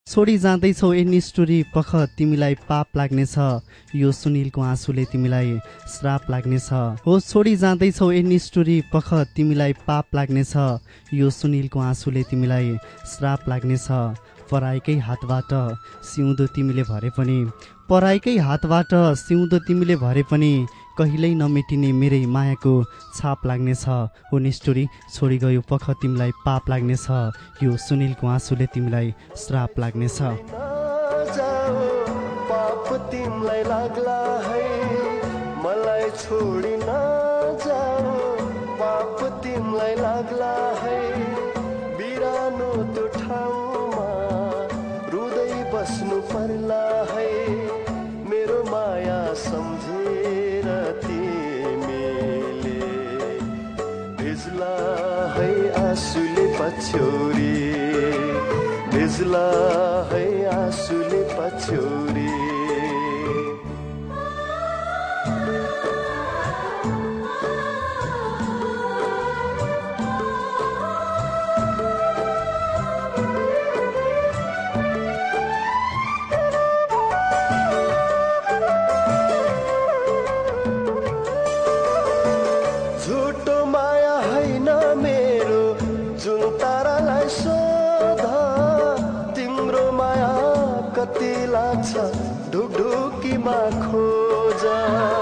छोडी जाँदैछौ ए निष्ठुरी पख तिमीलाई पाप लाग्नेछ, यो सुनिलको आँसुले तिमीलाई श्राप लाग्नेछ। हो छोडी जाँदैछौ ए निष्ठुरी पख तिमीलाई पाप लाग्नेछ, यो सुनिलको आँसुले तिमीलाई श्राप लाग्नेछ। पराइकै हातबाट सिउँदो तिमीले भरे पनि, पराइकै हातबाट सिउँदो तिमीले भरे पनि, कहिल्यै नमेटिने मेरै मायाको छाप लाग्नेछ। हो निष्ठुरी छोडी गयो पख तिमीलाई पाप लाग्नेछ, यो सुनिलको आँसुले तिमीलाई श्राप लाग्नेछ। पाप तिमीलाई लाग्ला है, मलाई छोडी नजाऊ, पाप तिमीलाई लाग्ला है, बिरानो त्यो ठाउँमा रुँदै बस्नु पर्ला है, मेरो माया सम्झेर तिमीले भिज्ला है आँसुले पछ्यौरी, भिज्ला है आँसुले पछ्यौरी। ढुकढुकीमा खोजा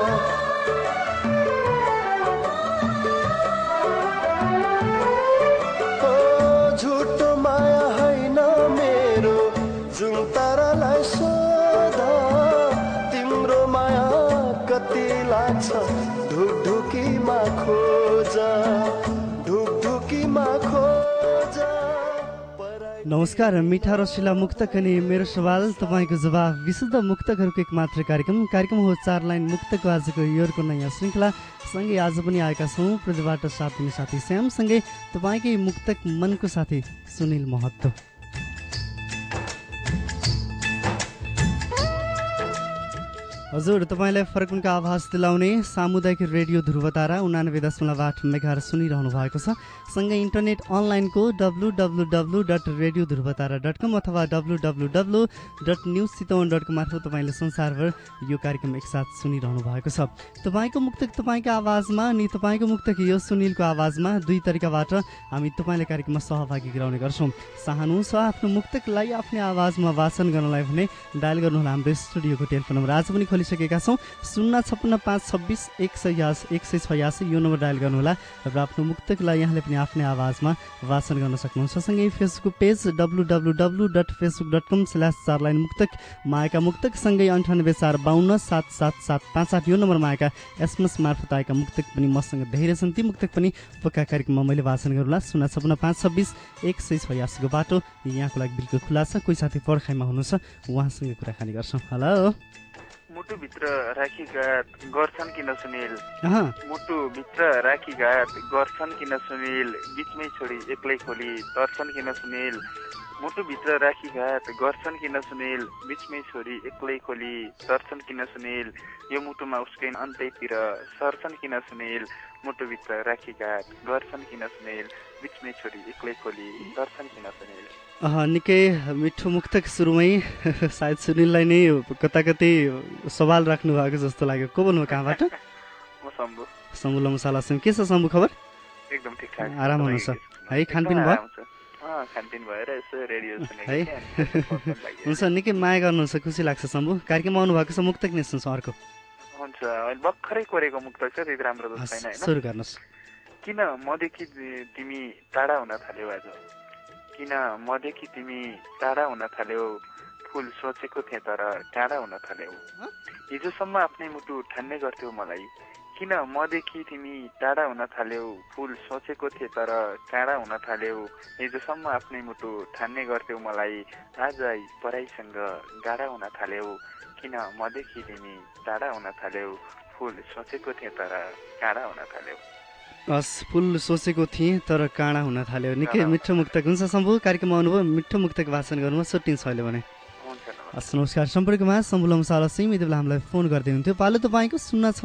ओ झुटो माया हैन मेरो, जुन तारालाई सोधा, तिम्रो माया कति लाग्छ ढुकढुकीमा खोजा, ढुकढुकीमा खोजा। नमस्कार, मिठा रसिला मुक्तक अनि मेरो सवाल तपाईँको जवाफ, विशुद्ध मुक्तकहरूको एक मात्र कार्यक्रम हो 4 लाइन मुक्तको आजको योरको नयाँ श्रृङ्खला। सँगै आज पनि आएका छौँ प्रतिबाट साथ दिने साथी श्याम, सँगै तपाईँकै मुक्तक मनको साथी सुनिल महतो। हजुर, तपाईँलाई फरकुनका आवाज दिलाउने सामुदायिक रेडियो ध्रुवतारा 89.8 मेगाहर्ज सुनिरहनु भएको छ। सँगै इन्टरनेट अनलाइनको www.radiodhruvtara.com अथवा www.newschitawan.com मार्फत तपाईँले संसारभर यो कार्यक्रम एकसाथ सुनिरहनु भएको छ। तपाईँको मुक्तक तपाईँको आवाजमा अनि तपाईँको मुक्तक यो सुनिलको आवाजमा, दुई तरिकाबाट हामी तपाईँले कार्यक्रममा सहभागी गराउने गर्छौँ। चाहनुहुन्छ आफ्नो मुक्तकलाई आफ्नै आवाजमा वाचन गर्नलाई भने डायल गर्नुहोला हाम्रो स्टुडियोको टेलिफोन नम्बर। आज पनि खोलिसकेका छौँ 056-526-186 यो नम्बर डायल गर्नुहोला र आफ्नो मुक्तकलाई यहाँले पनि आफ्नै आवाजमा वाचन गर्न सक्नुहुन्छ। सँगै फेसबुक पेज www.facebook.com/4 लाइन मुक्तक मायाका मुक्तक, सँगै 9845277758 यो नम्बरमा आएका एसएमएस मार्फत आएका मुक्तक पनि मसँग धेरै छन्। ती मुक्तक पनि पक्का कार्यक्रममा मैले वाचन गरौँला। 056-526-186 को बाटो यहाँको लागि बिल्कुल खुला छ। कोही साथी पर्खाइमा हुनुहुन्छ, उहाँसँग कुराकानी गर्छौँ। हेलो, मुटुभित्र राखी घात गर्छन् किन सुनिल, मुटुभित्र राखी घात गर्छन् किन सुनिल, बिचमै छोडी एक्लै खोली तर्छन् किन सुनिल, मुटुभित्र राखी घात गर्छन् किन सुनिल, बिचमै छोडी एक्लै खोली तर्छन् किन सुनिल, यो मुटुमा उसकै अन्त्यतिर सर्छन् किन सुनिल, मुटुभित्र राखी घात गर्छन् किन सुनिल, बिचमै छोडी एक्लै खोली तर्छन् किन सुनिल। निकै मिठो मुक्तक सुरुमै सायद सुनिललाई नै कता कतै सवाल राख्नु भएको जस्तो लाग्यो। को बोल्नु कहाँबाट? म शम्भु, शम्भु लम्साला सिंह। के छ शम्भु, खबर? एकदम ठिकठाक, आराम हुनुहुन्छ है? खानपिन भयो? खानपिन भएर यसो रेडियो सुनेको है। हुन्छ, निकै माया गर्नुहुन्छ, खुसी लाग्छ शम्भु। कार्यक्रममा आउनु भएको छ, मुक्तक नै सुन्छौँ अर्को। हुन्छ, अहिले भर्खरै कोरेको मुक्तक छ, त्यति राम्रो त छैन हैन। सुरु गर्नुहोस्। किन मदेखि तिमी टाढा हुन थाल्यौ आज, किन मदेखि तिमी टाढा हुन थाल्यौ, फुल सोचेको थिएँ तर टाढा हुन थाल्यौ, हिजोसम्म आफ्नै मुटु ठान्ने गर्थ्यौ मलाई, किन मदेखि तिमी टाढा हुन थाल्यौ, फुल सोचेको थिएँ तर टाढा हुन थाल्यौ, हिजोसम्म आफ्नै मुटु ठान्ने गर्थ्यौ मलाई, आज पराइसँग गाढा हुन थाल्यौ, किन मदेखि तिमी टाढा हुन थाल्यौ, फुल सोचेको थिएँ तर टाढा हुन थाल्यौ। फुल सोचेको थिएँ तर काँडा हुन थाल्यो। निकै मिठो मुक्तक। हुन्छ शम्भु, कार्यक्रममा आउनुभयो, मिठो मुक्तक वाचन गर्नुभयो, छुट्टिन्छ अहिले भने। नमस्कार, सम्पर्कमा शम्भु लम्साला सिंह यति बेला हामीलाई फोन गर्दै हुन्थ्यो। पालो तपाईँको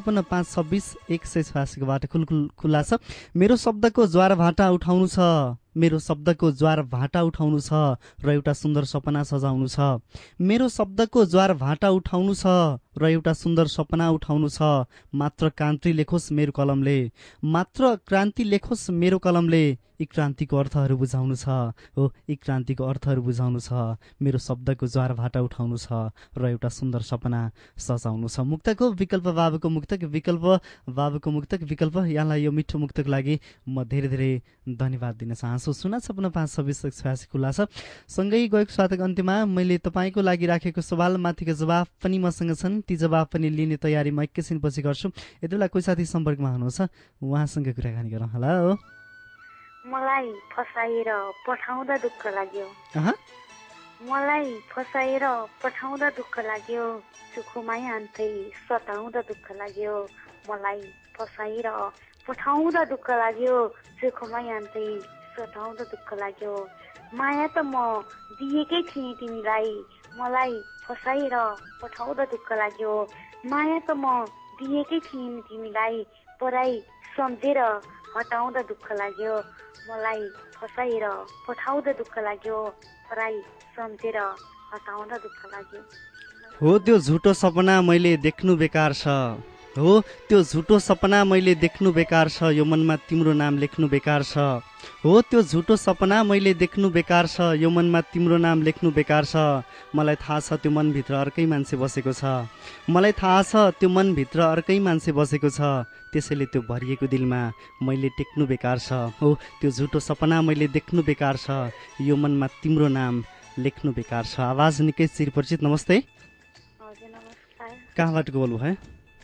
056-526-186 को बाटो खुल्ला छ। मेरो शब्दको ज्वार भाटा उठाउनु छ, मेरो शब्दको ज्वार भाटा उठाउनु छ र एउटा सुन्दर सपना सजाउनु छ। मेरो शब्दको ज्वार भाटा उठाउनु छ र एउटा सुन्दर सपना उठाउनु छ। मात्र क्रान्ति लेखोस् मेरो कलमले, मात्र क्रान्ति लेखोस् मेरो कलमले। यी क्रान्तिको अर्थहरू बुझाउनु छ हो, यी क्रान्तिको अर्थहरू बुझाउनु छ। मेरो शब्दको ज्वार भाटा उठाउनु छ र एउटा सुन्दर सपना सजाउनु छ। मुक्तको विकल्प बाबुको मुक्तक, विकल्प बाबुको मुक्तक, विकल्प। यहाँलाई यो मिठो मुक्तको लागि म धेरै धेरै धन्यवाद दिन चाहन्छु। 0562686 खुला छ। सँगै गएको साथक अन्त्यमा मैले तपाईँको लागि राखेको सवाल माथिको जवाफ पनि मसँग छन्। ती जवाफ पनि लिने तयारी म एकैछिनपछि गर्छु। यति बेला कोही साथी सम्पर्कमा हुनुहुन्छ, उहाँसँग कुराकानी गरौँ। हेलो। मलाई फसाएर पठाउँदा दुःख लाग्यो, मलाई फसाएर पठाउँदा दुःख लाग्यो, सुखुमै आन्थै सताउँदा दुःख लाग्यो। मलाई फसाएर पठाउँदा दुःख लाग्यो, सुखुमै आन्थै सताउँदा दुःख लाग्यो। माया त म दिएकै थिएँ तिमीलाई, मलाई फसाएर पठाउँदा दुःख लाग्यो। माया त म दिएकै थिएँ तिमीलाई, पराई सम्झेर हटाउँदा दुःख लाग्यो। मलाई फसाएर पठाउँदा दुःख लाग्यो, पराई सम्झेर हटाउँदा दुःख लाग्यो। हो त्यो झुटो सपना मैले देख्नु बेकार छ, हो त्यो झुटो सपना मैले देख्नु बेकार छ, यो मनमा तिम्रो नाम लेख्नु बेकार छ। हो त्यो झुटो सपना मैले देख्नु बेकार छ, यो मनमा तिम्रो नाम लेख्नु बेकार छ। मलाई थाहा छ त्यो मनभित्र अर्कै मान्छे बसेको छ, मलाई थाहा छ त्यो मनभित्र अर्कै मान्छे बसेको छ। त्यसैले त्यो भरिएको दिलमा मैले टेक्नु बेकार छ। हो त्यो झुटो सपना मैले देख्नु बेकार छ, यो मनमा तिम्रो नाम लेख्नु बेकार छ। आवाज निकै चिरपरिचित। नमस्ते। कहाँबाट बोल्नु है?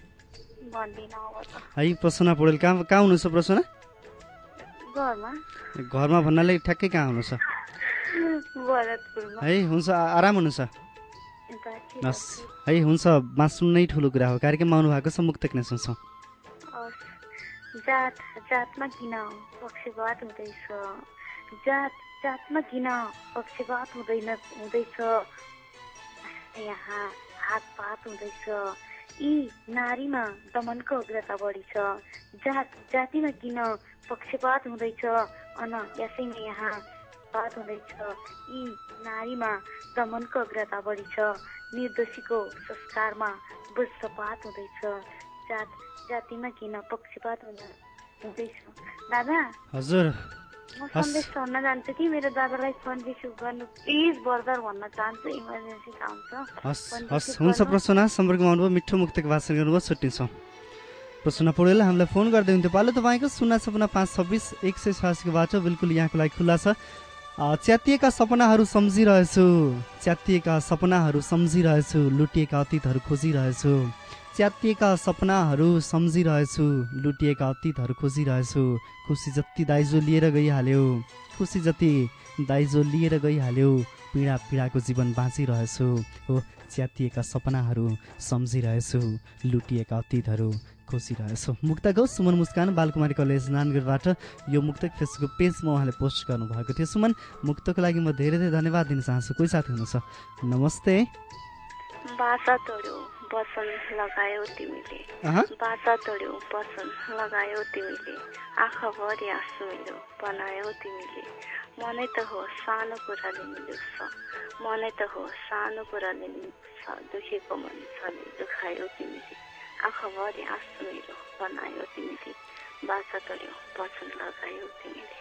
है प्रसन्ना पौडेल। कहाँ हुनुहुन्छ प्रसन्ना? घरमा भन्नाले ठ्याक्कै कहाँ हुनुहुन्छ? है हुन्छ, आराम हुनुहुन्छ? हस् है हुन्छ। सुन्नै ठुलो कुरा हो। कार्यक्रममा आउनु भएको छ, मुक्तक नै सुन्छौँ। जात जातमा किन पक्षपात हुँदैछ, जात जातमा किन पक्षपात हुँदैछ, यहाँ हातपात हुँदैछ। यी नारीमा दमनको उग्रता बढी छ, जात जातिमा किन पक्षपात हुँदैछ, अन यसैमा यहाँ पात हुँदैछ। यी नारीमा दमनको उग्रता बढी छ, निर्दोषीको संस्कारमा वज्रपात हुँदैछ, जात जातिमा किन पक्षपात हुँदैछ। दादा हजुर, म सन्देश भन्न जान्छु कि मेरो दादालाई फोन रिसिभ गर्नु प्लिज बर्दर भन्न चाहन्छु, इमर्जेन्सी काम छ। हस् हुन्छ प्रसन्ना, सम्पर्कमा आउनुभयो, मिठो मुक्तको भाषण गर्नुभयो, छुट्टिन्छौँ। प्रसन्ना पौडेल हामीलाई फोन गर्दै हुन्थ्यो। पालो तपाईँको 0562686 बाटो बिल्कुल यहाँको लागि खुल्ला छ। च्यातिएका सपनाहरू सम्झिरहेछु, च्यातिएका सपनाहरू सम्झिरहेछु, लुटिएका अतीतहरू खोजिरहेछु, च्यातिएका सपनाहरू सम्झिरहेछु, लुटिएका अतीतहरू खोजिरहेछु। खुसी जति दाइजो लिएर गइहाल्यो, खुसी जति दाइजो लिएर गइहाल्यो, पीडा पीडाको जीवन बाँचिरहेछु। हो च्यातिएका सपनाहरू सम्झिरहेछु, लुटिएका अतीतहरू खोजिरहेछु। मुक्तक सुमन मुस्कान बालकुमारी कलेज नानगढबाट यो मुक्तक फेसबुक पेजमा उहाँले पोस्ट गर्नुभएको थियो। सुमन, मुक्तको लागि म धेरै धेरै धन्यवाद दिन चाहन्छु। कोही साथी हुनुहुन्छ? नमस्ते। बासा तोड्यो बसन लगायो तिमीले, बासा तोड्यो बसन लगायो तिमीले, आँखाभरि आँसु मिल्यो बनायो तिमीले। मनै त हो सानो कुराले मिल्छ, मनै त हो सानो कुराले मिल्छ, दुखेको मन छले दुखायो तिमीले, आँखाभरि आँसु मिल्यो बनायो तिमीले, बाछा तोड्यो वचन लगायो तिमीले।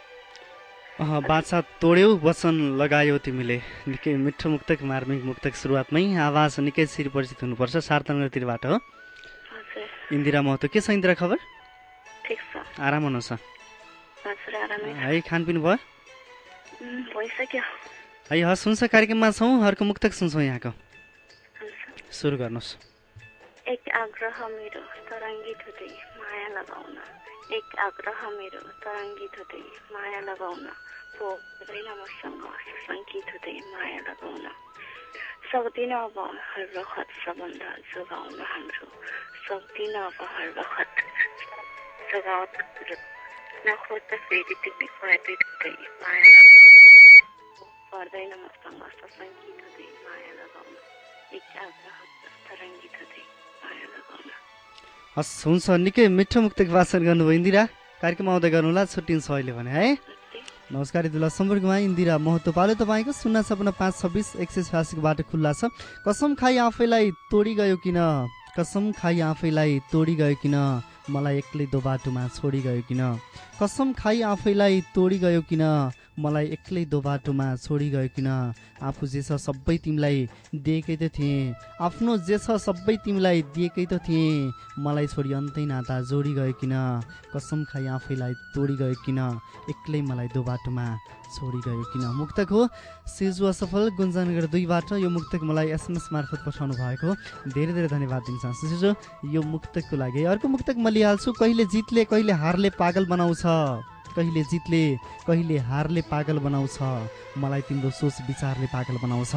बाछा तोड्यौ वचन लगायो तिमीले। निकै मिठो मुक्तक, मार्मिक मुक्तक। सुरुवातमै आवाज निकै चिरपरिचित हुनुपर्छ। सारतनगरतिरबाट हो इन्दिरा महतो। के छ इन्दिरा खबर? ठिक छ, आराम हुनुहुन्छ? हजुर आरामै छ। है खानपिन भयो? भइसक्यो। है हस् हुन्छ, कार्यक्रममा छौँ। अर्को मुक्तक सुन्छौँ यहाँको। सुरु गर्नुहोस्। एक आग्रह मेरो तरङ्गित हुँदै माया लगाउन, एक आग्रह मेरो तरङ्गित हुँदै माया लगाउन, पोख्दैन मसँग सङ्कित हुँदै माया लगाउन। सक्दिन अब हर बखत सम्बन्ध जोगाउन हाम्रो, सक्दिन अब हर बखत जोगाउन हाम्रो, नखोज्दा फेरि तिमी पर्दैत हुँदै माया लगाउन, पर्दैन मसँग सङ्कित हुँदै माया लगाउन, एक आग्रह तरङ्गित हुँदै माया लगाउन। हस् हुन्छ, निकै मिठो मुक्तक भाषण गर्नुभयो इन्दिरा। कार्यक्रम आउँदै गर्नुहोला, छुट्टिन्छ अहिले भने है। नमस्कार यतिबेला सम्पर्कमा इन्दिरा महतो पालो तपाईँको 05656 खुल्ला छ। कसम खाई आफैलाई तोडी गयो किन, कसम खाई आफैलाई तोडी गयो किन, मलाई एक्लै दो बाटोमा छोडी गयो किन, कसम खाई आफैलाई तोडी गयो किन, मलाई एक्लै दो बाटोमा छोडी गयो किन, आफू जे छ सबै तिमीलाई दिएकै त थिएँ, आफ्नो जे छ सबै तिमीलाई दिएकै त थिएँ, मलाई छोडी अन्तै नाता जोडी गयो किन, कसम खाई आफैलाई तोडी गयो किन, एक्लै मलाई दो बाटोमा छोडी गयो किन। मुक्तक हो सिजु असफल गुन्जनगर 2बाट यो मुक्तक मलाई SMS मार्फत पठाउनु भएको धेरै धेरै धन्यवाद दिन चाहन्छु सिजु यो मुक्तकको लागि। अर्को मुक्तक म लिइहाल्छु। कहिले जितले कहिले हारले पागल बनाउँछ, कहिले जितले कहिले हारले पागल बनाउँछ, मलाई तिम्रो सोच विचारले पागल बनाउँछ।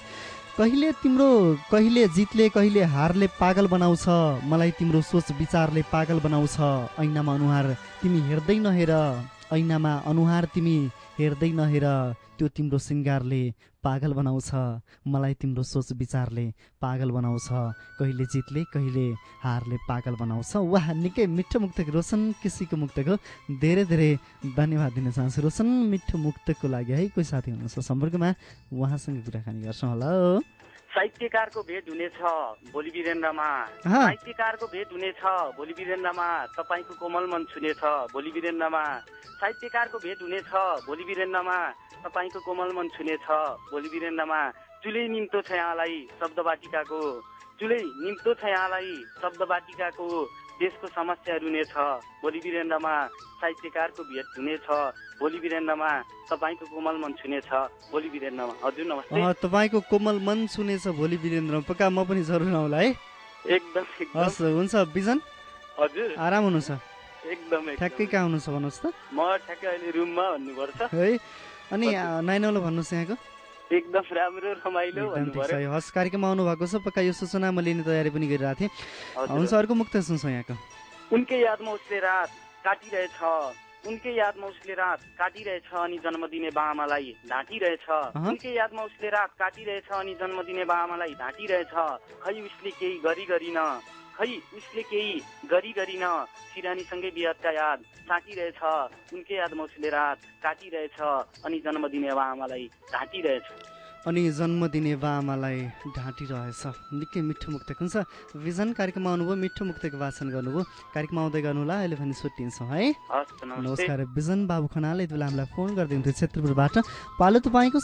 कहिले जितले कहिले हारले पागल बनाउँछ, मलाई तिम्रो सोच विचारले पागल बनाउँछ, ऐनामा अनुहार तिमी हेर्दै नहेर, ऐनामा अनुहार तिमी हेर्दै नहेर, त्यो तिम्रो सिङ्गारले पागल बनाउँछ, मलाई तिम्रो सोच विचारले पागल बनाउँछ, कहिले जितले कहिले हारले पागल बनाउँछ। वाह, निकै मिठो मुक्तक रोशन केसीको मुक्तक हो। धेरै धेरै धन्यवाद दिन चाहन्छु रोशन मिठो मुक्तकको लागि। है कोही साथी हुनुहुन्छ सम्पर्कमा, उहाँसँग कुराकानी गर्छौँ। हेलो, साहित्यकारको भेट हुनेछ भोलि वीरेन्द्रमा, साहित्यकारको भेट हुनेछ भोलि वीरेन्द्रमा, तपाईँको कोमल मन छुनेछ भोलि वीरेन्द्रमा, साहित्यकारको भेट हुनेछ भोलि वीरेन्द्रमा, तपाईँको कोमल मन छुनेछ भोलि वीरेन्द्रमा, चुलै निम्तो छ यहाँलाई शब्द बाटिकाको, चुलै निम्तो छ यहाँलाई शब्द बाटिकाको, देशको समस्या रुनेछ भोलि वीरेन्द्रमा, साहित्यकारको भेट हुनेछ भोलि वीरेन्द्रमा, तपाईँको कोमल मन छुनेछ भोलि वीरेन्द्रमा। हजुर नमस्ते। तपाईँको कोमल मन छुनेछ भोलि वीरेन्द्रमा, पक्का म पनि जरुर आउँला है। एकदम हस् हुन्छ बिजन। हजुर आराम हुनु छ? एकदम ठ्याक्कै कहाँ हुनुहुन्छ भन्नुहोस् त? म ठ्याक्कै अहिले रुममा भन्नुपर्छ है। अनि नाइनौलो भन्नुहोस् यहाँको? एकदम राम्रो रमाइलो भन्नुपर्छ। हस्, कार्यक्रममा आउनु भएको छ, पक्का यो सूचना म लिने तयारी पनि गरिरहेको थिएँ। हुन्छ, अर्को मुक्त सुन्छौँ यहाँको। उनकै यादमा उसले रात काटिरहेछ, उनकै यादमा उसले रात काटिरहेछ अनि जन्म दिने बाआमालाई ढाँटिरहेछ, उनकै यादमा उसले रात काटिरहेछ अनि जन्म दिने बाआमालाई ढाँटिरहेछ, खै उसले केही गरी गरिन, खै उसले केही गरी गरिन, सिरानीसँगै बिहारका याद साटिरहेछ, उनकै यादमा उसले रात काटिरहेछ अनि जन्म दिने बाआमालाई ढाँटिरहेछ, अनि जन्म दिने बाआमालाई ढाँटिरहेछ। निकै मिठो मुक्तक हुन्छ। भिजन कार्यक्रममा आउनुभयो, मिठो मुक्तको वाचन गर्नुभयो, कार्यक्रममा आउँदै गर्नुहोला। अहिले भने छुट्टिन्छौँ है। नमस्कार। भिजन बाबु खनाल यति बेला हामीलाई फोन गरिदिनुहुन्थ्यो क्षेत्रपुरबाट। पालो तपाईँको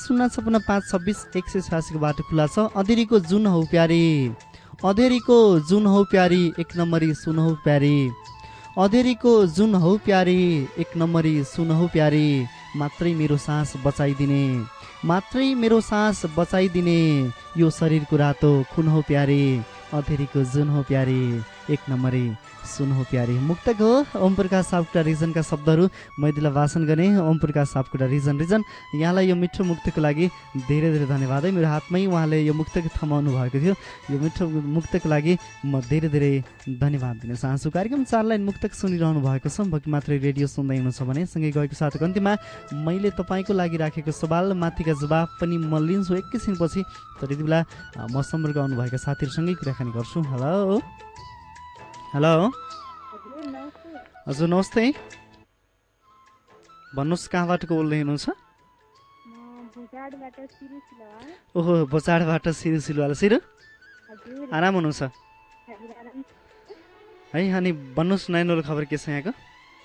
05656 बाटो खुल्ला छ। अँधेरीको जुन हौ प्यारी, अँधेरीको जुन हौ प्यारी, एक नम्बरी सुन हौ प्यारी, अँधेरीको जुन हौ प्यारी, एक नम्बरी सुन हौ प्यारी, मात्रै मेरो सास बचाइदिने, मात्रै मेरो सास बचाइदिने, यो शरीरको रातो खुन हो प्यारी, अँधेरीको जुन हो प्यारी, एक नम्बरी सुन हो प्यारी। मुक्तक हो ओम प्रकाश सापकोटा रिजनका शब्दहरू मैदिला वाचन गर्ने। ओम प्रकाश सापकोटा रिजन यहाँलाई यो मिठो मुक्तको लागि धेरै धेरै धन्यवाद है। मेरो हातमै उहाँले यो मुक्तक थमाउनु भएको थियो। यो मिठो मुक्तको लागि म धेरै धेरै धन्यवाद दिन चाहन्छु। कार्यक्रम 4 लाइन मुक्तक सुनिरहनु भएको छ। भक्ति मात्रै रेडियो सुन्दै हुनुहुन्छ भने सँगै गएको साथको अन्त्यमा मैले तपाईँको लागि राखेको सवाल माथिका जवाब पनि म लिन्छु एकैछिनपछि। तर यति बेला म सम्पर्क आउनुभएका साथीहरूसँगै कुराकानी गर्छु। हेलो हेलो हजुर नमस्ते, भन्नुहोस् कहाँबाट को बोल्दै हुनुहुन्छ? ओहो, बचाडबाट सिरु सिलवाल। सिरु आराम हुनुहुन्छ है? अनि भन्नुहोस् नयाँ खबर के छ यहाँको?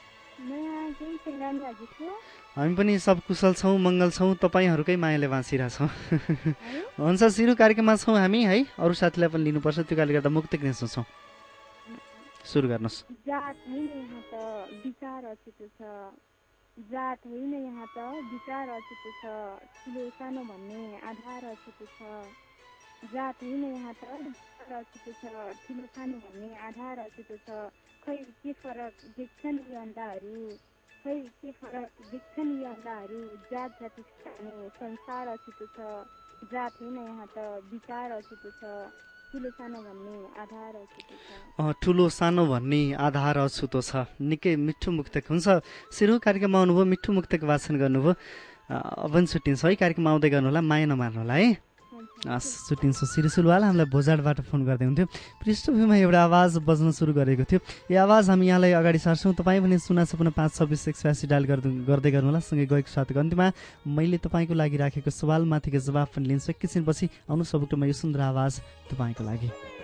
हामी पनि सब कुशल छौँ, मङ्गल छौँ, तपाईँहरूकै मायाले बाँचिरहेछौँ। हुन्छ सिरु, कार्यक्रममा छौँ हामी है। अरू साथीलाई पनि लिनुपर्छ, त्यो कारणले गर्दा मुक्तक नै सोच्छौँ। सुरु गर्नुहोस्। जात होइन यहाँ त विचार अछुतो छ, जात होइन यहाँ त विचार अछुतो छ, ठुलो सानो भन्ने आधार अछुतो छ, जात होइन यहाँ त विचार अछुतो छ, ठुलो सानो भन्ने आधार अछुतो छ, खै के फरक देख्छन् यी अन्डाहरू, खै के फरक देख्छन् यी अन्डाहरू, जात जाति संसार अछुतो छ, जात होइन यहाँ त विचार अछुतो छ, ठुलो सानो भन्ने आधार अछुतो छ। ठुलो सानो भन्ने आधार अछुतो छ। निकै मिठो मुक्तक हुन्छ। सिरु कार्यक्रममा आउनुभयो, मिठो मुक्तक वाचन गर्नुभयो। अब पनि छुट्टिन्छ है। कार्यक्रममा आउँदै गर्नुहोला, माया नमार्नु होला है। सुटिन्छु श्रीसुलवाल हामीलाई भोजाडबाट फोन गर्दै हुन्थ्यो। पृष्ठभूमिमा एउटा आवाज बज्न सुरु गरेको थियो। यो आवाज हामी यहाँलाई अगाडि सार्छौँ। तपाईँ भने 05656 डायल गर्दै गर्नुहोला। सँगै गएको साथको अन्त्यमा मैले तपाईँको लागि राखेको सवालमाथिको जवाफ पनि लिन्छु। एकैछिनपछि आउनु सबुटोमा यो सुन्दर आवाज तपाईँको लागि।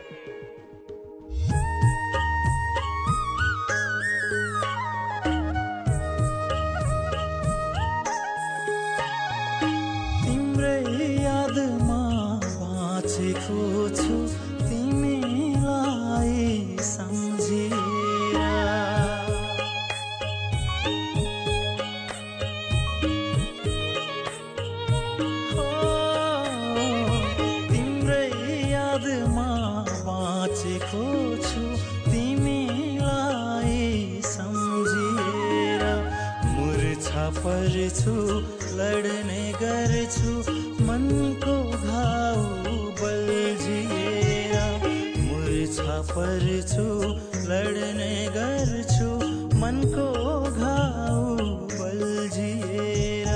लड्ने गर्छु मनको घाउ बल्झिएर मुर्छा पर्छु लड्ने गर्छु मनको घाउ बल्झिएर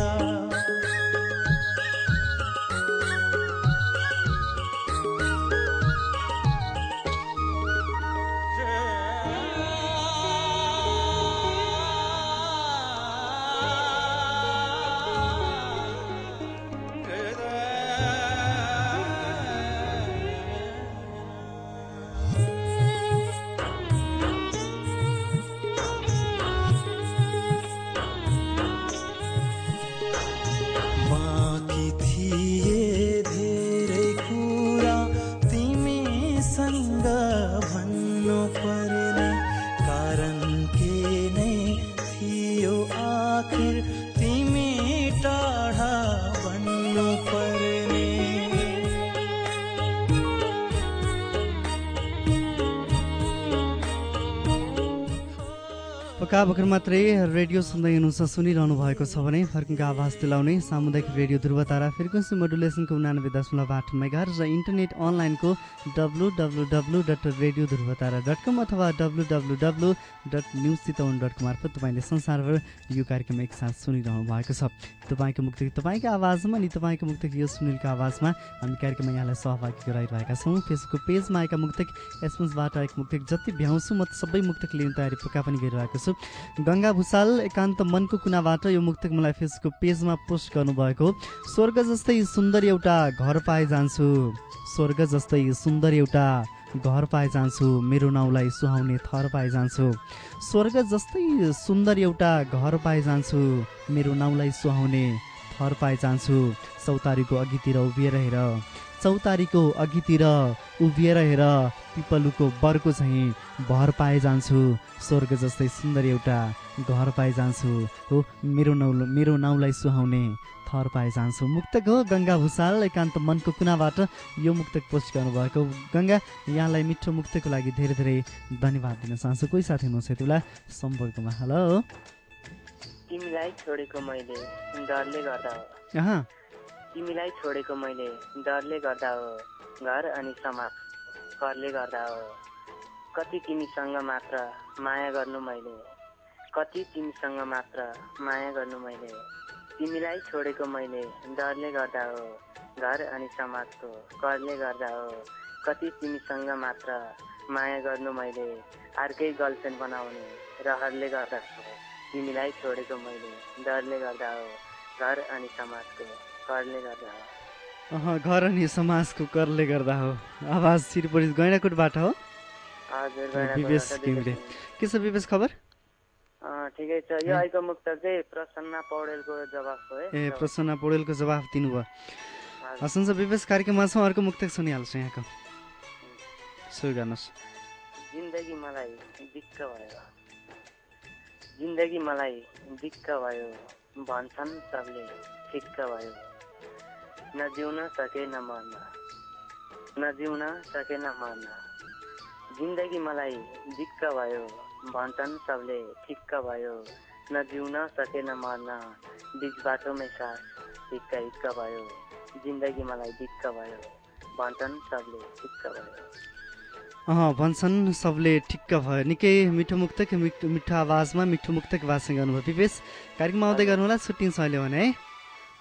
भर्खर मात्रै रेडियो सुन्दै हुनुहुन्छ, सुनिरहनु भएको छ भने फर्किङको आवाज दिलाउने सामुदायिक रेडियो ध्रुवतारा फ्रिक्वेन्सी मोडुलेसनको 89.8 मेगाहर्ज र इन्टरनेट अनलाइनको www.radiodhruvtara.com अथवा www.newschitawan.com मार्फत तपाईँले संसारभर यो कार्यक्रम एकसाथ सुनिरहनु भएको छ। तपाईँको मुक्तक तपाईँको आवाजमा अनि तपाईँको मुक्तक यो सुनिलको आवाजमा हामी कार्यक्रममा यहाँलाई सहभागी गराइरहेका छौँ। फेसबुक पेजमा आएका मुक्तक एसएमएसबाट आएको मुक्तक जति भ्याउँछु म सबै मुक्तक लिने तयारी पक्का पनि गरिरहेको छु। गङ्गा भुसाल एकान्त मनको कुनाबाट यो मुक्तक मलाई फेसबुक पेजमा पोस्ट गर्नुभएको। स्वर्ग जस्तै सुन्दर एउटा घर पाए जान्छु, स्वर्ग जस्तै सुन्दर एउटा घर पाए जान्छु, मेरो नाउँलाई सुहाउने थर पाए जान्छु, स्वर्ग जस्तै सुन्दर एउटा घर पाए जान्छु, मेरो नाउँलाई सुहाउने थर पाए जान्छु, चौतारीको अघितिर उभिएर हेर पिपलुको बरको चाहिँ भर पाए जान्छु, स्वर्ग जस्तै सुन्दर एउटा घर पाए जान्छु, हो मेरो नाउँलाई सुहाउने थर पाए जान्छु। मुक्तक हो गङ्गा भुसाल एकान्त मनको कुनाबाट यो मुक्तक पोस्ट गर्नुभएको। गङ्गा, यहाँलाई मिठो मुक्तको लागि धेरै धेरै धन्यवाद दिन चाहन्छु। कोही साथी हुनुहुन्छ यति बेला सम्पर्कमा? हेलो। तिमीलाई छोडेको मैले डरले गर्दा हो, तिमीलाई छोडेको मैले डरले गर्दा हो, घर अनि समाज करले गर्दा हो, कति तिमीसँग मात्र माया गर्नु मैले, कति तिमीसँग मात्र माया गर्नु मैले, तिमीलाई छोडेको मैले डरले गर्दा हो, घर अनि समाजको करले गर्दा हो, कति तिमीसँग मात्र माया गर्नु मैले, अर्कै गर्लफ्रेन्ड बनाउने रहरले गर्दा हो, तिमीलाई छोडेको मैले डरले गर्दा हो, घर अनि समाजको करले गर्दा हो। घर अनि समाजको करले गर्दा हो। आवाज सिरपुर गैँडाकोटबाट हो? हजुर, विवेश घिमिरे। के छ विवेश खबर? ठिकै छ। यो आइको मुक्तक चाहिँ प्रसन्ना पौडेलको जवाफ हो। ए, प्रसन्ना पौडेलको जवाफ दिनुभयो। हसन्छ विवेश, कार्यक्रममा छौँ। अर्को मुक्तक सुनिहाल्छु यहाँको, सुरु गर्नुहोस्। जिन्दगी मलाई दिक्क भयो, जिन्दगी मलाई दिक्क भयो, भन्छन् सबले ठिक्क भयो, न जिउन सके न मर्न, न जिउन सके न मर्न, जिन्दगी मलाई दिक्क भयो, भन्छन् सबले ठिक्क भयो, न जिउन सके न मर्न, बिच बाटोमै सास हिक्क हिक्क भयो, जिन्दगी मलाई दिक्क भयो, भन्छन् सबले ठिक्क भयो। भन्छन् सबले ठिक्क भयो। निकै मिठो मुक्तक, मिठो आवाजमा मिठो मुक्तक वाचन गर्नुभयो विवेश। कार्यक्रममा आउँदै गर्नु होला, छुट्टिन्छ अहिले भने है।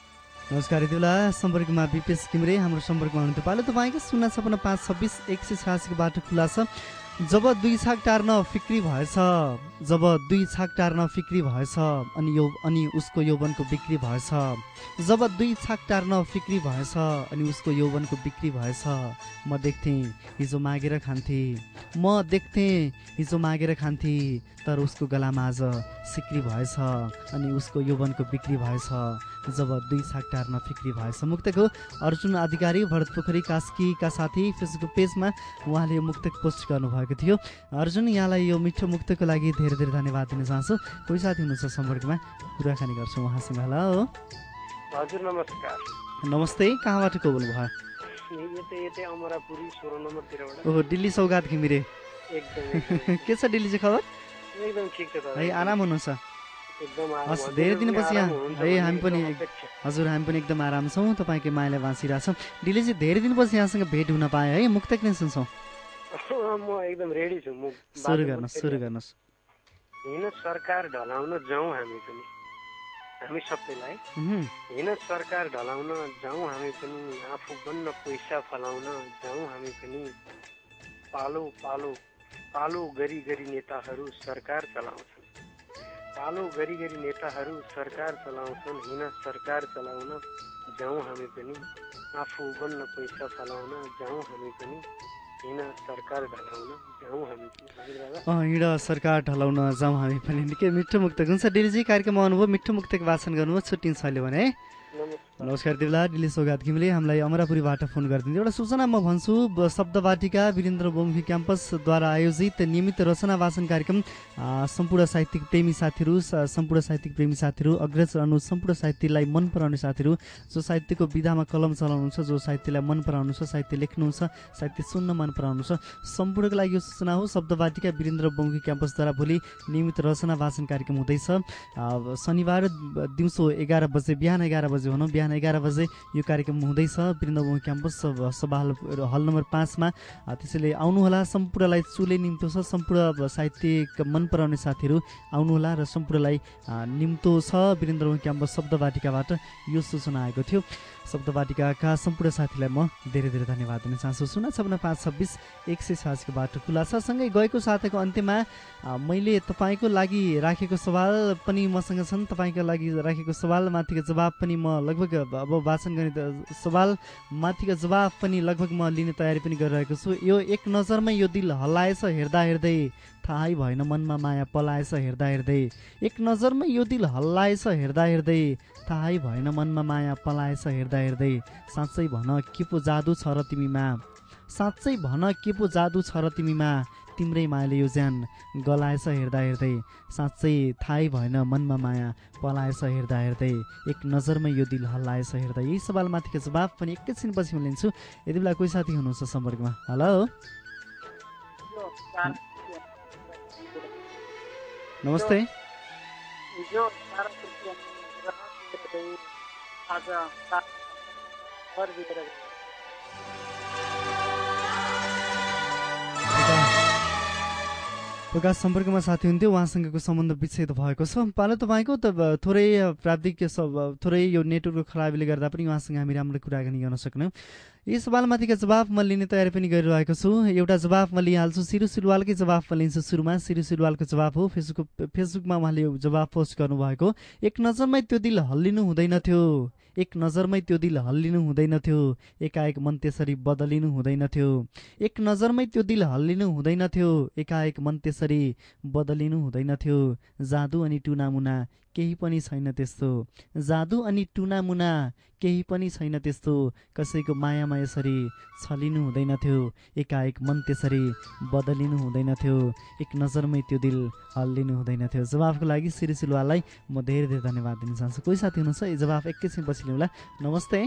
नमस्कार यतिबेला सम्पर्कमा विपेश घिमिरे हाम्रो सम्पर्कमा हुनुहुन्थ्यो। पालो तपाईँको 056 बाटो खुला छ। जब दुई छाक टार्न फिक्री भएछ, जब दुई छाक टार्न फिक्री भएछ अनि उसको यौवनको बिक्री भएछ, जब दुई छाक टार्न फिक्री भएछ अनि उसको यौवनको बिक्री भएछ, म देख्थेँ हिजो मागेर खान्थेँ, म देख्थेँ हिजो मागेर खान्थेँ, तर उसको गलामा आज सिक्री भएछ अनि उसको यौवनको बिक्री भएछ, जब दुई छाक टार्न फिक्री भएछ। मुक्तक हो अर्जुन अधिकारी भरतपोखरी कास्कीका साथी फेसबुक पेजमा उहाँले यो मुक्तक पोस्ट गर्नुभएको थियो। अर्जुन, यहाँलाई यो मिठो मुक्तको लागि धेरै धेरै धन्यवाद दिन चाहन्छु। कोही साथी हुनुहुन्छ सम्पर्कमा, कुराकानी गर्छौँ उहाँसँग। हेलो हजुर, नमस्कार। नमस्ते, कहाँबाट को बोल्नुभयो? ओहो, दिल्ली सौगात घिमिरे। के छ दिल्ली चाहिँ खबर? एकदम ठिक छ है, आराम हुनुहुन्छ? हस्, धेरै दिनपछि है हामी पनि हजुर हामी पनि एकदम आराम छौँ, तपाईँकै मायाले बाँचिरहेछौँ। दिल्लीजी, धेरै दिनपछि यहाँसँग भेट हुन पाएँ है, मुक्तक नै सुन्छौँ। म एकदम रेडी छु। सुरु गर्नुहोस्। हिन सरकार ढलाउन जाउँ हामी पनि, हामी सबैलाई हिन सरकार ढलाउन जाउँ हामी पनि, आफू बन्न पैसा फलाउन जाउँ हामी पनि। पालो पालो पालो गरी गरी नेताहरू सरकार चलाउँछन्, पालो गरी गरी नेताहरू सरकार चलाउँछन्, हिन सरकार चलाउन जाउँ हामी पनि, आफू बन्न पैसा फलाउन जाउँ हामी पनि, हिँड सरकार ढलाउन जाउँ हामी पनि। हिँड सरकार ढलाउन जाउँ हामी पनि। निकै मिठो मुक्तक हुन्छ। डेलीजी, कार्यक्रममा आउनुभयो, मिठो मुक्तक वाचन गर्नुभयो, छुट्टिन्छ अहिले भने है। नमस्कार दिवला, दिल्ली सौगात घिमिरे हामीलाई अमरापुरीबाट फोन गरिदिन्थ्यो। एउटा सूचना म भन्छु, शब्दवाटिका वीरेन्द्र बहुमुखी क्याम्पसद्वारा आयोजित नियमित रचना वाचन कार्यक्रम सम्पूर्ण साहित्यिक प्रेमी साथीहरू, अग्रज रहनु, सम्पूर्ण साहित्यलाई मन पराउने साथीहरू, जो साहित्यको विधामा कलम चलाउनुहुन्छ, जो साहित्यलाई मन पराउनुहुन्छ, साहित्य लेख्नुहुन्छ, साहित्य सुन्न मन पराउनुहुन्छ, सम्पूर्णको लागि यो सूचना हो। शब्दवाटिका वीरेन्द्र बहुमुखी क्याम्पसद्वारा भोलि नियमित रचना वाचन कार्यक्रम हुँदैछ। शनिबार दिउँसो 11 बजे, बिहान 11 बजे भनौँ, बिहान 11 बजे यो कार्यक्रम हुँदैछ वीरेन्द्र बहुमुखी क्याम्पस सभा हल नम्बर 5 मा। त्यसैले आउनुहोला, सम्पूर्णलाई चुले निम्तो छ, सम्पूर्ण साहित्यिक मन पराउने साथीहरू आउनुहोला र सम्पूर्णलाई निम्तो छ वीरेन्द्र बहुमुखी क्याम्पस शब्दवाटिकाबाट यो सूचना आएको थियो। शब्दवाटिकाका सम्पूर्ण साथीलाई म धेरै धेरै धन्यवाद दिन चाहन्छु। 056 बाटो खुला छ। सँगै गएको साताको अन्त्यमा मैले तपाईँको लागि राखेको सवाल पनि मसँग छन्, तपाईँको लागि राखेको सवाल माथिको जवाब पनि म लगभग अब वाचन गर्ने सवाल माथिको जवाब पनि लगभग म लिने तयारी पनि गरिरहेको छु। यो एक नजरमै यो दिल हल्लाएछ हेर्दा हेर्दै, थाहै भएन मनमा माया पलाएछ हेर्दा हेर्दै, एक नजरमै यो दिल हल्लाएछ हेर्दा हेर्दै, थाहै भएन मनमा माया पलाएछ हेर्दा हेर्दै, साँच्चै भन के पो जादु छ र तिमीमा, साँच्चै भन के पो जादु छ र तिमीमा, तिम्रै मायाले यो ज्यान गलाएछ हेर्दा हेर्दै, साँच्चै थाहै भएन मनमा माया पलाएछ हेर्दा हेर्दै, एक नजरमै यो दिल हल्लाएछ हेर्दै। यही सवालमाथिको जवाब पनि एकैछिनपछि म लिन्छु। यति बेला कोही साथी हुनुहुन्छ सम्पर्कमा? हेलो नमस्ते। प्रकाश सम्पर्कमा साथी हुन्थ्यो, उहाँसँगको सम्बन्ध विच्छेद भएको छ। पालो तपाईँको त थोरै प्राविधिक थोरै यो नेटवर्कको खराबीले गर्दा पनि उहाँसँग हामी राम्रो कुराकानी गर्न सक्यौँ। यी सवालमाथिको जवाब म लिने तयारी पनि गरिरहेको छु। एउटा जवाब म लिइहाल्छु, सिरु सिलवालकै जवाब म लिन्छु। सुरुमा सिरु सिलवालको जवाब हो। फेसबुकमा उहाँले यो जवाब पोस्ट गर्नुभएको, एक नजरमै त्यो दिल हल्लिनु हुँदैन थियो, एक नजरमै त्यो दिल हल्लिनु हुँदैन थियो, एकाएक मन त्यसरी बदलिनु हुँदैन थियो, एक नजरमै त्यो दिल हल्लिनु हुँदैन थियो, एकाएक मन त्यसरी बदलिनु हुँदैन थियो, जादु अनि टुनामुना केही पनि छैन त्यस्तो, जादु अनि टुनामुना केही पनि छैन त्यस्तो, कसैको मायामा यसरी छलिनु हुँदैन थियो, एकाएक मन त्यसरी बदलिनु हुँदैन थियो, एक नजरमै त्यो दिल हल्लिनु हुँदैन थियो। जवाफको लागि श्री सिलवाललाई म धेरै धेरै धन्यवाद दिन चाहन्छु। कोही साथी हुनुहुन्छ? यो जवाफ एकैछिन पछि लिउँला। नमस्ते।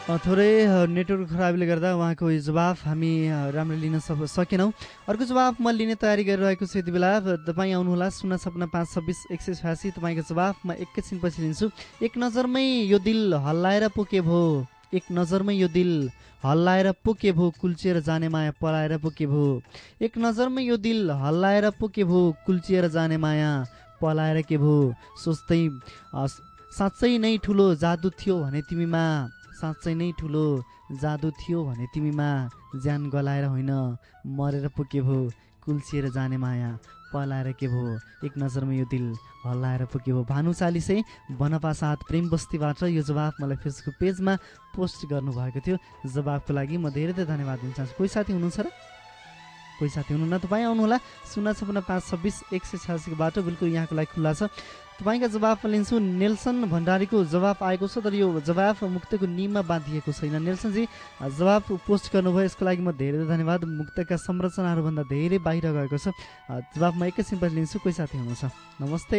थोरै नेटवर्क खराबीले गर्दा उहाँको जवाफ हामी राम्रो लिन सकेनौँ। अर्को जवाफ म लिने तयारी गरिरहेको छु। यति बेला तपाईँ आउनुहोला 07526 186। तपाईँको जवाफ म एकैछिनपछि लिन्छु। एक नजरमै यो दिल हल्लाएर पो के भो, एक नजरमै यो दिल हल्लाएर पो के भो, कुल्चिएर जाने माया पलाएर पो के भो। एक नजरमै यो दिल हल्लाएर पो के भो, कुल्चिएर जाने माया पलाएर के भो। सोच्दै साँच्चै नै ठुलो जादु थियो भने तिमीमा, साँच्चै नै ठुलो जादु थियो भने तिमीमा। ज्यान गलाएर होइन मरेर पो के भो, कुल्चिएर जाने माया पलाएर के भो। एक नजरमा यो दिल हल्लाएर पो के भो। भानु चालिसे बनपा साथ प्रेम बस्तीबाट यो जवाफ मलाई फेसबुक पेजमा पोस्ट गर्नुभएको थियो। जवाफको लागि म धेरै धेरै धन्यवाद दिन चाहन्छु। कोही साथी हुनुहुन्छ र? कोही साथी हुनुहुन्न? तपाईँ आउनुहोला 056 186 बाटो बिल्कुल यहाँको लागि खुल्ला छ। तपाईँका जवाफ लिन्छु। नेल्सन भण्डारीको जवाफ आएको छ, तर यो जवाफ मुक्तको नियममा बाँधिएको छैन। नेल्सनजी जवाफ पोस्ट गर्नुभयो, यसको लागि म धेरै धन्यवाद। मुक्तका संरचनाहरूभन्दा धेरै बाहिर गएको छ। जवाफ म एकैछिनपछि लिन्छु। कोही साथी हुनुहुन्छ? नमस्ते।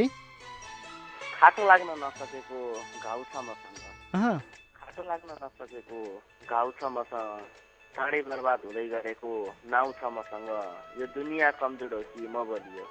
खाटो लाग्न नसकेको घाउ छ मसँग, खाटो लाग्न नसकेको घाउ छ मसँग, चाँडै बर्बाद हुँदै गरेको नाउ छ मसँग। यो दुनियाँ कमजोर हो कि म बलियो,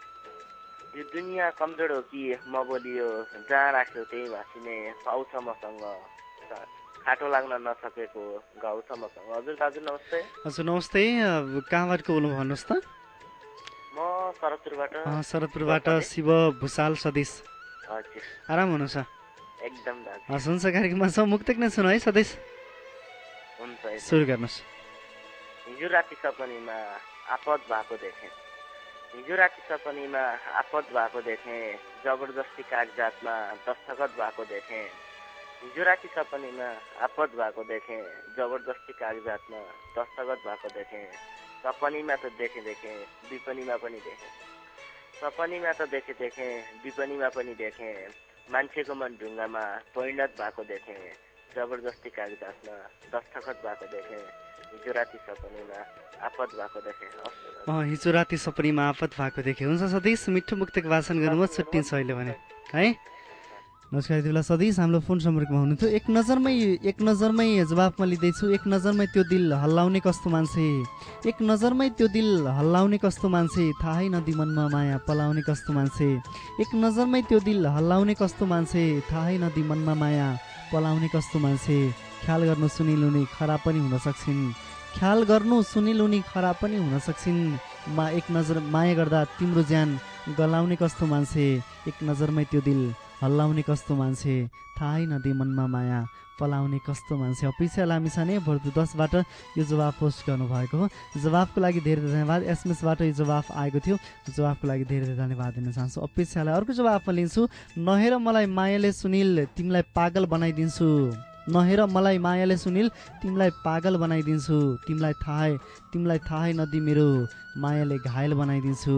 यो दुनियाँ कमजोर हो कि म बलियो, जहाँ राख्यो त्यही भाँचिने पाउ छ मसँग। खाटो लाग्न नसकेको घाउ छ मसँग। हजुर दाजु नमस्ते। हजुर नमस्ते। कहाँबाट बोल्नु भन्नुहोस् त? म शरदपुरबाट। शरदपुरबाट शिव भुषाल सदेश। हजुर आराम हुनुहुन्छ? एकदम दाजु। हस् हुन्छ, कार्यक्रममा छ। मुक्तक नै सुन है सदेश। हुन्छ सुरु गर्नुहोस्। हिजो राति सपनीमा आपद भएको देखेँ, हिजो राति सपनीमा आपद भएको देखेँ, जबरजस्ती कागजातमा दस्तखत भएको देखेँ। हिजो राति सपनीमा आपद भएको देखेँ, जबरजस्ती कागजातमा दस्तखत भएको देखेँ। सपनीमा त देखेँ विपनीमा पनि देखेँ, सपनीमा त देखेँ विपनीमा पनि देखेँ। मान्छेको मन ढुङ्गामा परिणत भएको देखेँ, जबरजस्ती कागजातमा दस्तखत भएको देखेँ। हिजो राति सपनीमा आपद भएको देखेँ। हिजो राति सपनीमा आपद भएको देखेँ। हुन्छ सतीश, मिठो मुक्तको वाचन गर्नुभयो, छुट्टिन्छ अहिले भने है। नमस्कार। यति बेला सतीश हाम्रो फोन सम्पर्कमा हुनुहुन्थ्यो। एक नजरमै जवाफमा लिँदैछु। एक नजरमै त्यो दिल हल्लाउने कस्तो मान्छे, एक नजरमै त्यो दिल हल्लाउने कस्तो मान्छे, थाहै नदी मनमा माया पलाउने कस्तो मान्छे। एक नजरमै त्यो दिल हल्लाउने कस्तो मान्छे, थाहै नदी मनमा माया पलाउने कस्तो मान्छे। ख्याल गर्नु सुनिलुनी खराब पनि हुन सक्छिन्, ख्याल गर्नु सुनिलुनी खराब पनि हुन सक्छिन्। एक नजर माया गर्दा तिम्रो ज्यान गलाउने कस्तो मान्छे। एक नजरमै त्यो दिल हल्लाउने कस्तो मान्छे, थाहै नदी मनमा माया पलाउने कस्तो मान्छे। अपेक्षा लामिछाने भर्दु 10बाट यो जवाफ पोस्ट गर्नुभएको हो। जवाफको लागि धेरै धन्यवाद। एसएमएसबाट यो जवाफ आएको थियो। जवाफको लागि धेरै धेरै धन्यवाद दिन चाहन्छु। अपेक्षालाई अर्को जवाफमा लिन्छु। नहेर मलाई मायाले सुनिल तिमीलाई पागल बनाइदिन्छु, नहेर मलाई मायाले सुनिल तिमीलाई पागल बनाइदिन्छु। तिमीलाई थाहै नदी मेरो मायाले घायल बनाइदिन्छु।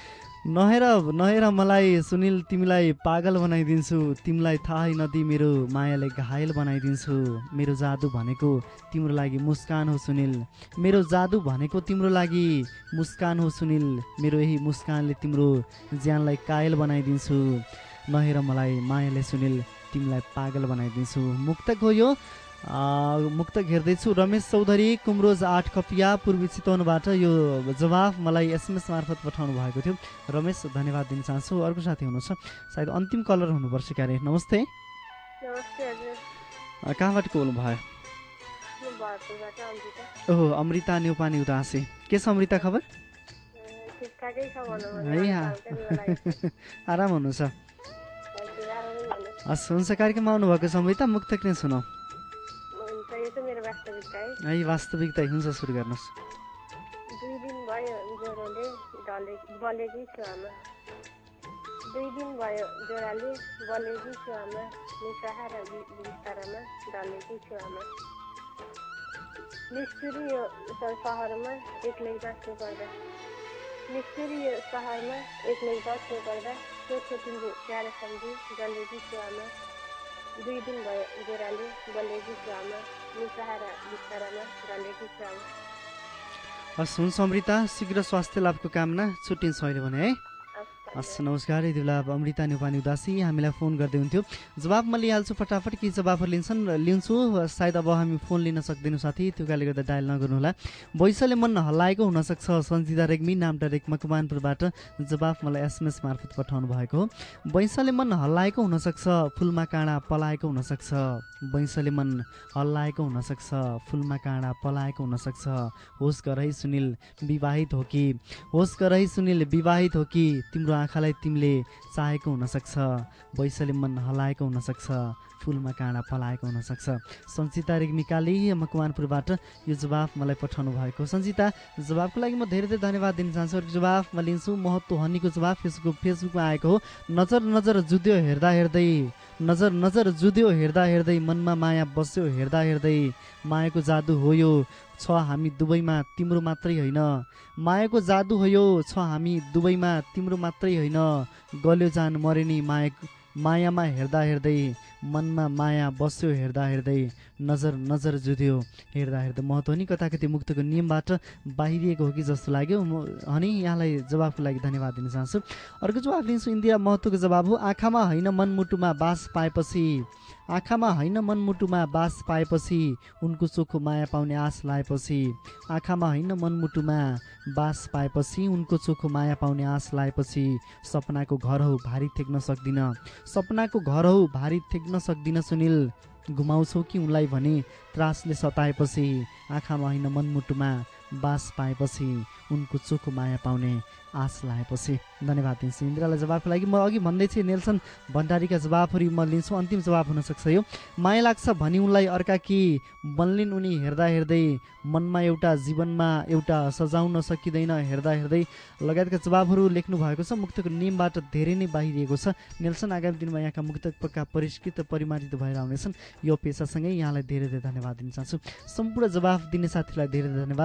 नहेर मलाई सुनिल तिमीलाई पागल बनाइदिन्छु, तिमीलाई थाहै नदी मेरो मायाले घायल बनाइदिन्छु। मेरो जादु भनेको तिम्रो लागि मुस्कान हो सुनिल, मेरो जादु भनेको तिम्रो लागि मुस्कान हो सुनिल। मेरो यही मुस्कानले तिम्रो ज्यानलाई कायल बनाइदिन्छु। नहेर मलाई मायाले सुनिल तिमीलाई पागल बनाइदिन्छु। मुक्तक हो यो। मुक्तक हेर्दैछु। रमेश चौधरी कुमरोज 8 कपिया पूर्वी चितवनबाट यो जवाफ मलाई एसएमएस मार्फत पठाउनु भएको थियो। रमेश धन्यवाद दिन चाहन्छु। अर्को साथी हुनुहुन्छ, सायद अन्तिम कलर हुनुपर्छ क्यारे। नमस्ते। नमस्ते हजुर। कहाँबाट बोल्नु भयो? ओहो, अमृता न्यौपाने उदासी। के छ अमृता खबर? आराम हुनुहुन्छ? हस् हुन्छ, कार्यक्रममा आउनुभएको छ अमृता, मुक्तक नै सुनाऊ है। वास्तविकता हुन्छ, सुरु गर्नुहोस्। 2 दिन भयो ज्वरोले बलेकी छु आमा, 2 दिन भयो ज्वरोले बलेकी छु आमा, निसाहा र बिस्तारामा ढलेकी छु आमा। निष्ठुरी यो सहरमा एक्लै बस्नु पर्दा, निष्ठुरी यो सहरमा एक्लै बस्नु पर्दा, सोच्छु तिम्रो प्यारो सम्झी जलेकी छु आमा। 2 दिन भयो ज्वरोले बलेकी छु आमा, निसाहा र बिस्तारामा ढलेकी छु आमा। हस् हुन्छ अमृता, शीघ्र स्वास्थ्य लाभको कामना। छुट्टिन्छ अहिले भने है। हस् नमस्कार यति बेला अमृता नेपाली उदासी हामीलाई फोन गर्दै हुन्थ्यो। जवाब म लिइहाल्छु फटाफट, केही जवाबहरू लिन्छु। सायद अब हामी फोन लिन सक्दैनौँ साथी, त्यो कारणले गर्दा डायल नगर्नुहोला। वैशाली मन हल्लाएको हुनसक्छ सन्जिता रेग्मी नामटा रेक मकवानपुरबाट जवाब मलाई एसएमएस मार्फत पठाउनु भएको हो। वैशाली मन हल्लाएको हुनसक्छ फुलमा काँडा पलाएको हुनसक्छ। वैशाली मन हल्लाएको हुनसक्छ फुलमा काँडा पलाएको हुनसक्छ। होस् गर है सुनिल विवाहित हो कि, होस् गर है सुनिल विवाहित हो कि, तिम्रो आँखालाई तिमीले चाहेको हुनसक्छ। वैशाली मन हल्लाएको हुनसक्छ फुलमा काँडा पलाएको हुनसक्छ। सञ्चिता रेग्मिकाली मकवानपुरबाट यो जवाफ मलाई पठाउनु भएको। सञ्चिता जवाफको लागि म धेरै धेरै धन्यवाद दिन चाहन्छु। अर्को जवाफ म लिन्छु। महत्त्व हनीको जवाफ फेसबुकमा आएको हो। नजर नजर जुध्यो हेर्दा हेर्दै, नजर नजर जुध्यो हेर्दा हेर्दै, मनमा माया बस्यो हेर्दा हेर्दै, मायाको जादु हो यो छ हामी दुवैमा तिम्रो मात्रै होइन। मायाको जादु हो यो छ हामी दुवैमा तिम्रो मात्रै होइन। गल्यो जान मरे नि मायामा हेर्दा हेर्दै, मनमा माया बस्यो हेर्दा हेर्दै, नजर नजर जुध्यो हेर्दा हेर्दै। महत्त्व नि कता कति मुक्तको नियमबाट बाहिरिएको हो कि जस्तो लाग्यो। अनि यहाँलाई जवाफको लागि धन्यवाद दिन चाहन्छु। अर्को जवाफ लिन्छु। इन्दिरा महत्त्वको जवाब हो। आँखामा होइन मनमुटुमा बास पाएपछि, आँखामा होइन मनमुटुमा बास पाएपछि, उनको चोखो माया पाउने आश लाएपछि। आँखामा होइन मनमुटुमा बास पाएपछि, उनको चोखो माया पाउने आश लाएपछि। सपनाको घर हौ भारी थेक्न सक्दिन, सपनाको घर हौ भारी थेक्न सक्दिन सुनिल, घुमाउँछौ कि उनलाई भने त्रासले सताएपछि। आँखामा होइन मनमुटुमा बास पाएपछि, उनको चोखो माया पाउने आश लाएपछि। धन्यवाद दिन्छु इन्दिरालाई जवाफको लागि। म अघि भन्दै थिएँ नेल्सन भण्डारीका जवाफहरू म लिन्छु। अन्तिम जवाफ हुनसक्छ यो। माया लाग्छ भनी उनलाई अर्का कि, बन्लिन् उनी हेर्दा हेर्दै, मनमा एउटा जीवनमा एउटा सजाउन सकिँदैन हेर्दा हेर्दै, लगायतका जवाबहरू लेख्नु भएको छ। मुक्तको नियमबाट धेरै नै बाहिरिएको छ। नेल्सन आगामी दिनमा यहाँका मुक्तक पक्का परिष्कृत परिमार्जित भएर आउनेछन्। यो पेसासँगै यहाँलाई धेरै धेरै धन्यवाद दिन चाहन्छु। सम्पूर्ण जवाफ दिने साथीलाई धेरै धेरै धन्यवाद।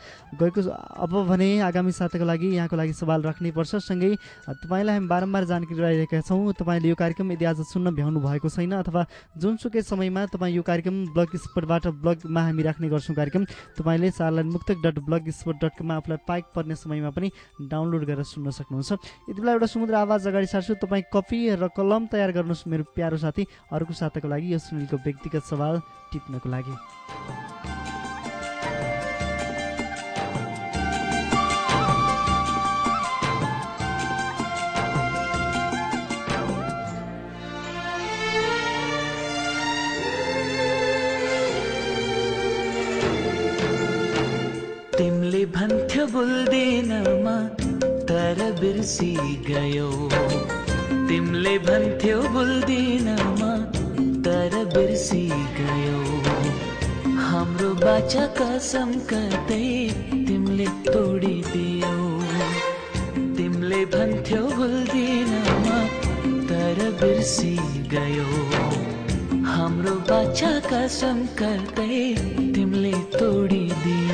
अब भने आगामी साताको लागि यहाँको लागि सवाल राख्नै पर्छ। सँगै तपाईँलाई हामी बारम्बार जानकारी गराइरहेका छौँ। तपाईँले यो कार्यक्रम यदि आज सुन्न भ्याउनु भएको छैन अथवा जुनसुकै समयमा तपाईँ यो कार्यक्रम ब्लग स्पोर्टबाट ब्लगमा हामी राख्ने गर्छौँ कार्यक्रम, तपाईँले charlanmuktak.blogspot.com आफूलाई पाइक पर्ने समयमा पनि डाउनलोड गरेर सुन्न सक्नुहुन्छ। यति बेला एउटा समुद्र आवाज अगाडि सार्छु। तपाईँ कपी र कलम तयार गर्नुहोस् मेरो प्यारो साथी। अर्को साताको लागि यो सुनिलको व्यक्तिगत सवाल टिप्नको लागि। तिमीले भन्थ्यो बोल्दिनमा तर बिर्सी गयो, तिमीले भन्थ्यो बोल्दिनमा तर बिर्सी गयो, हाम्रो बाचा कसम कतै तिमीले तोडिदियो। तिमीले भन्थ्यो बोल्दिनमा तर बिर्सी गयो, हाम्रो बाचा कसम कतै तिमीले तोडिदियो।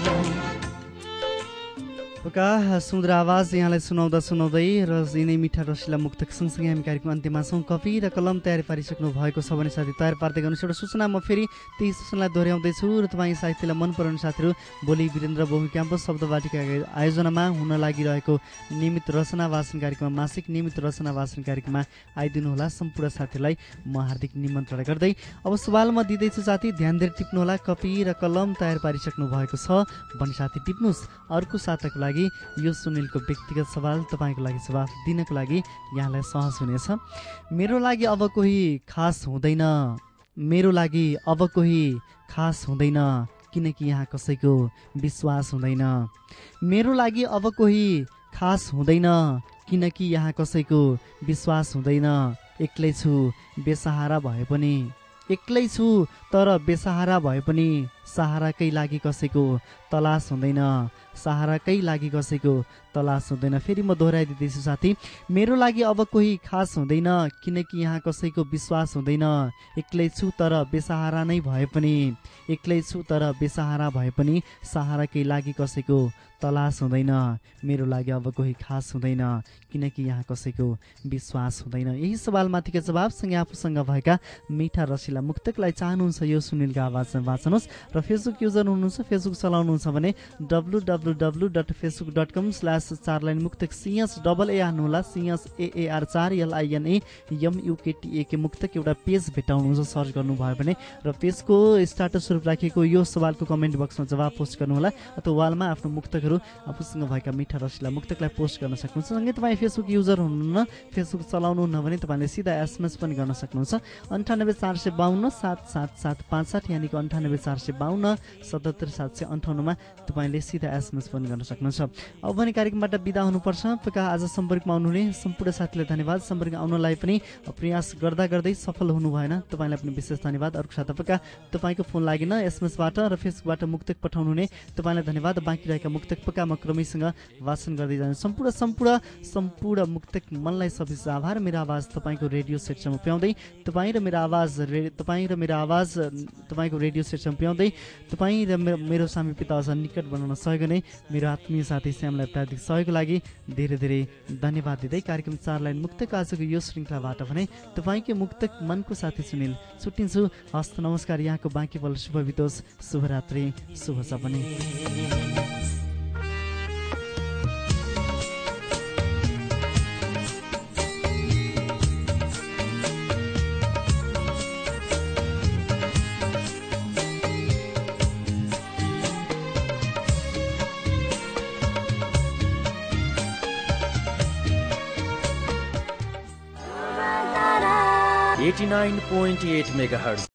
सुन्दर आवाज यहाँलाई सुनाउँदा सुनाउँदै र यिनै मिठा रसिला मुक्तक सँगसँगै हामी कार्यक्रम अन्त्यमा छौँ। कपी र कलम तयारी पारिसक्नु भएको छ भने साथी तयार पार्दै गर्नुहोस्। एउटा सूचना म फेरि त्यही सूचनालाई दोहोऱ्याउँदैछु र तपाईँ साहित्यलाई मन पराउने साथीहरू भोलि वीरेन्द्र भूमि क्याम्पस शब्दवाटिका आयोजनामा हुन लागिरहेको नियमित रचना वाचन कार्यक्रममा मासिक नियमित रचना वाचन कार्यक्रममा आइदिनुहोला। सम्पूर्ण साथीहरूलाई म हार्दिक निमन्त्रणा गर्दै अब सवाल म दिँदैछु साथी ध्यान दिएर टिप्नुहोला। कपी र कलम तयार पारिसक्नु भएको छ भने साथी टिप्नुहोस्। अर्को साताको लागि यो सुनिलको व्यक्तिगत सवाल तपाईँको लागि जवाफ दिनको लागि यहाँलाई सहज हुनेछ। मेरो लागि अब कोही खास हुँदैन, मेरो लागि अब कोही खास हुँदैन, किनकि यहाँ कसैको विश्वास हुँदैन। मेरो लागि अब कोही खास हुँदैन, किनकि यहाँ कसैको विश्वास हुँदैन। एक्लै छु बेसहारा भए पनि, एक्लै छु तर बेसहारा भए पनि, सहाराकै लागि कसैको तलास हुँदैन, सहाराकै लागि कसैको तलास हुँदैन। फेरि म दोहोऱ्याइदिँदैछु साथी। मेरो लागि अब कोही खास हुँदैन, किनकि यहाँ कसैको विश्वास हुँदैन। एक्लै छु तर बेसहारा नै भए पनि, एक्लै छु तर बेसहारा भए पनि, सहाराकै लागि कसैको तलास हुँदैन। मेरो लागि अब कोही खास हुँदैन, किनकि यहाँ कसैको विश्वास हुँदैन। यही सवालमाथिका जवाबसँगै आफूसँग भएका मिठा रसिला मुक्तकलाई चाहनुहुन्छ यो सुनिलको आवाजमा वाचनुहोस् र र फेसबुक युजर हुनुहुन्छ, फेसबुक चलाउनुहुन्छ भने www.facebook.com/4लाइन-मुक्तक CSAAR हाल्नुहोला। CSAAR4LINAMUKTA मुक्तक एउटा पेज भेटाउनुहुन्छ, सर्च गर्नुभयो भने। र पेजको स्टाटस स्वरूप राखेको यो सवालको कमेन्ट बक्समा जवाब पोस्ट गर्नुहोला, अथवा वालमा आफ्नो मुक्तकहरू आफूसँग भएका मिठा रसिला मुक्तकलाई पोस्ट गर्न सक्नुहुन्छ। सँगै तपाईँ फेसबुक युजर हुनुहुन्न, फेसबुक चलाउनुहुन्न भने तपाईँले सिधा एसएमएस पनि गर्न सक्नुहुन्छ 9845277757 यानि 9845277758 मा तपाईँले सिधा एसएमएस पनि गर्न सक्नुहुन्छ। अब भने कार्यक्रमबाट बिदा हुनुपर्छ। पक्का आज सम्पर्कमा आउनुहुने सम्पूर्ण साथीलाई धन्यवाद। सम्पर्क आउनलाई पनि प्रयास गर्दा गर्दै सफल हुनु भएन, तपाईँलाई पनि विशेष धन्यवाद। अर्को साथ पक्का तपाईँको फोन लागेन, एसएमएसबाट र फेसबुकबाट मुक्तक पठाउनु हुने तपाईँलाई धन्यवाद। बाँकी रहेका मुक्तक पक्का म क्रमैसँग वाचन गर्दै जाने। सम्पूर्ण मुक्तक मनलाई सविशेष आभार। मेरो आवाज तपाईँको रेडियो सेटसम्म पुर्याउँदै तपाईँ र मेरो आवाज तपाईँको रेडियो सेटसम्म पुर्याउँदै तपाईँ र मेरो सामी पितासँग निकट बनाउन सहयोग नै मेरो आत्मीय साथी श्यामलाई प्राविधिक सहयोगको लागि धेरै धेरै धन्यवाद दिँदै कार्यक्रम 4 लाइन मुक्तक आजको यो श्रृङ्खलाबाट भने तपाईँकै मुक्तक मनको साथी सुनिल छुट्टिन्छु। हस्त नमस्कार। यहाँको बाँकी पल शुभ बितोस्। शुभरात्रि, शुभ सपने। 89.8 मेगाहर्ट्ज